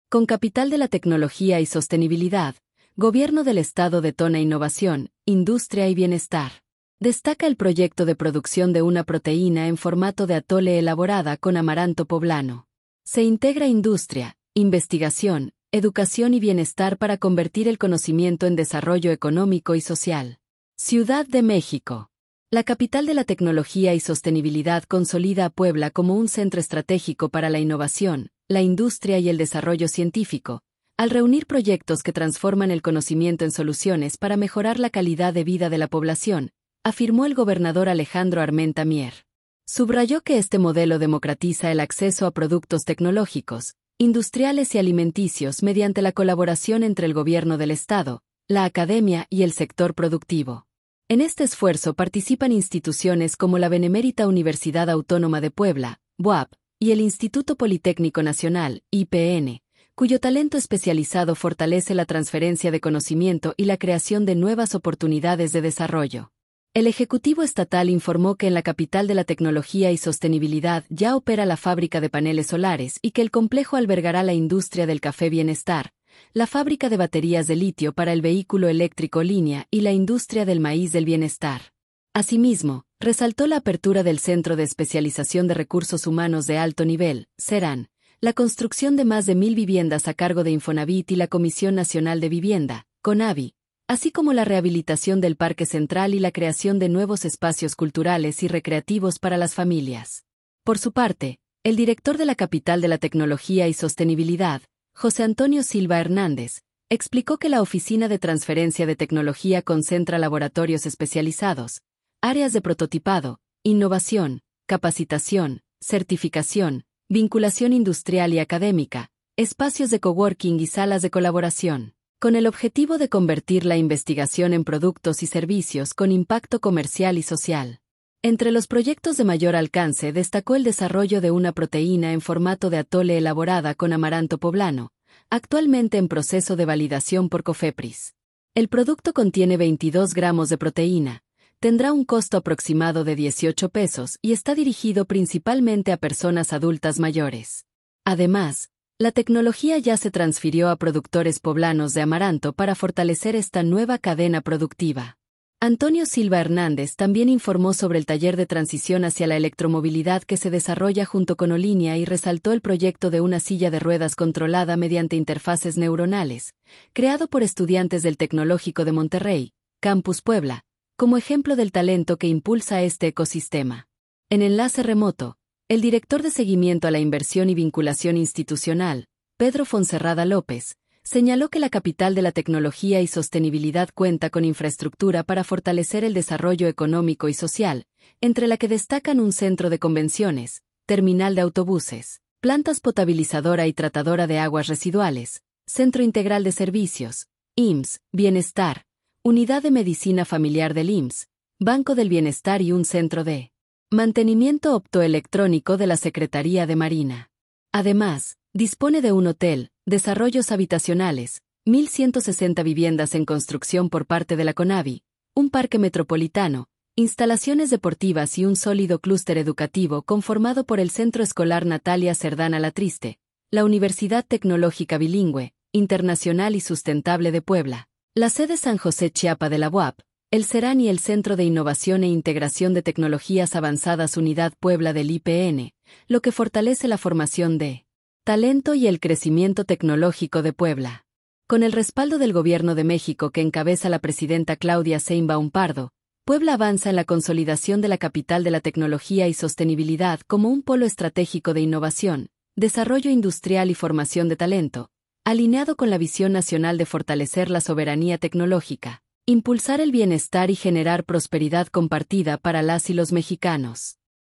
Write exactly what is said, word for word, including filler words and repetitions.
Con capital de la tecnología y sostenibilidad, Gobierno del Estado detona innovación, industria y bienestar. Destaca el proyecto de producción de una proteína en formato de atole elaborada con amaranto poblano. Se integra industria, investigación, educación y bienestar para convertir el conocimiento en desarrollo económico y social. Ciudad de México. La capital de la tecnología y sostenibilidad consolida a Puebla como un centro estratégico para la innovación, la industria y el desarrollo científico, al reunir proyectos que transforman el conocimiento en soluciones para mejorar la calidad de vida de la población, afirmó el gobernador Alejandro Armenta Mier. Subrayó que este modelo democratiza el acceso a productos tecnológicos, industriales y alimenticios mediante la colaboración entre el gobierno del Estado, la academia y el sector productivo. En este esfuerzo participan instituciones como la Benemérita Universidad Autónoma de Puebla, B U A P, y el Instituto Politécnico Nacional, I P N, cuyo talento especializado fortalece la transferencia de conocimiento y la creación de nuevas oportunidades de desarrollo. El Ejecutivo Estatal informó que en la capital de la tecnología y sostenibilidad ya opera la fábrica de paneles solares y que el complejo albergará la industria del café Bienestar, la fábrica de baterías de litio para el vehículo eléctrico línea y la industria del maíz del bienestar. Asimismo, resaltó la apertura del Centro de Especialización de Recursos Humanos de Alto Nivel, CERAN, la construcción de más de mil viviendas a cargo de Infonavit y la Comisión Nacional de Vivienda, CONAVI, así como la rehabilitación del Parque Central y la creación de nuevos espacios culturales y recreativos para las familias. Por su parte, el director de la Capital de la Tecnología y Sostenibilidad, José Antonio Silva Hernández, explicó que la Oficina de Transferencia de Tecnología concentra laboratorios especializados, áreas de prototipado, innovación, capacitación, certificación, vinculación industrial y académica, espacios de coworking y salas de colaboración, con el objetivo de convertir la investigación en productos y servicios con impacto comercial y social. Entre los proyectos de mayor alcance destacó el desarrollo de una proteína en formato de atole elaborada con amaranto poblano, actualmente en proceso de validación por COFEPRIS. El producto contiene veintidós gramos de proteína, tendrá un costo aproximado de dieciocho pesos y está dirigido principalmente a personas adultas mayores. Además, la tecnología ya se transfirió a productores poblanos de amaranto para fortalecer esta nueva cadena productiva. Antonio Silva Hernández también informó sobre el taller de transición hacia la electromovilidad que se desarrolla junto con Olinia y resaltó el proyecto de una silla de ruedas controlada mediante interfaces neuronales, creado por estudiantes del Tecnológico de Monterrey, Campus Puebla, como ejemplo del talento que impulsa este ecosistema. En enlace remoto, el director de seguimiento a la inversión y vinculación institucional, Pedro Fonserrada López, señaló que la capital de la tecnología y sostenibilidad cuenta con infraestructura para fortalecer el desarrollo económico y social, entre la que destacan un centro de convenciones, terminal de autobuses, plantas potabilizadora y tratadora de aguas residuales, centro integral de servicios, I M S S, bienestar, unidad de medicina familiar del I M S S, Banco del Bienestar y un centro de mantenimiento optoelectrónico de la Secretaría de Marina. Además, dispone de un hotel, desarrollos habitacionales, mil ciento sesenta viviendas en construcción por parte de la CONAVI, un parque metropolitano, instalaciones deportivas y un sólido clúster educativo conformado por el Centro Escolar Natalia Cerdán Alatriste, la Universidad Tecnológica Bilingüe, Internacional y Sustentable de Puebla, la sede San José Chiapa de la U A P, el CERAN y el Centro de Innovación e Integración de Tecnologías Avanzadas Unidad Puebla del I P N, lo que fortalece la formación de talento y el crecimiento tecnológico de Puebla. Con el respaldo del Gobierno de México que encabeza la presidenta Claudia Sheinbaum Pardo, Puebla avanza en la consolidación de la capital de la tecnología y sostenibilidad como un polo estratégico de innovación, desarrollo industrial y formación de talento, alineado con la visión nacional de fortalecer la soberanía tecnológica, impulsar el bienestar y generar prosperidad compartida para las y los mexicanos.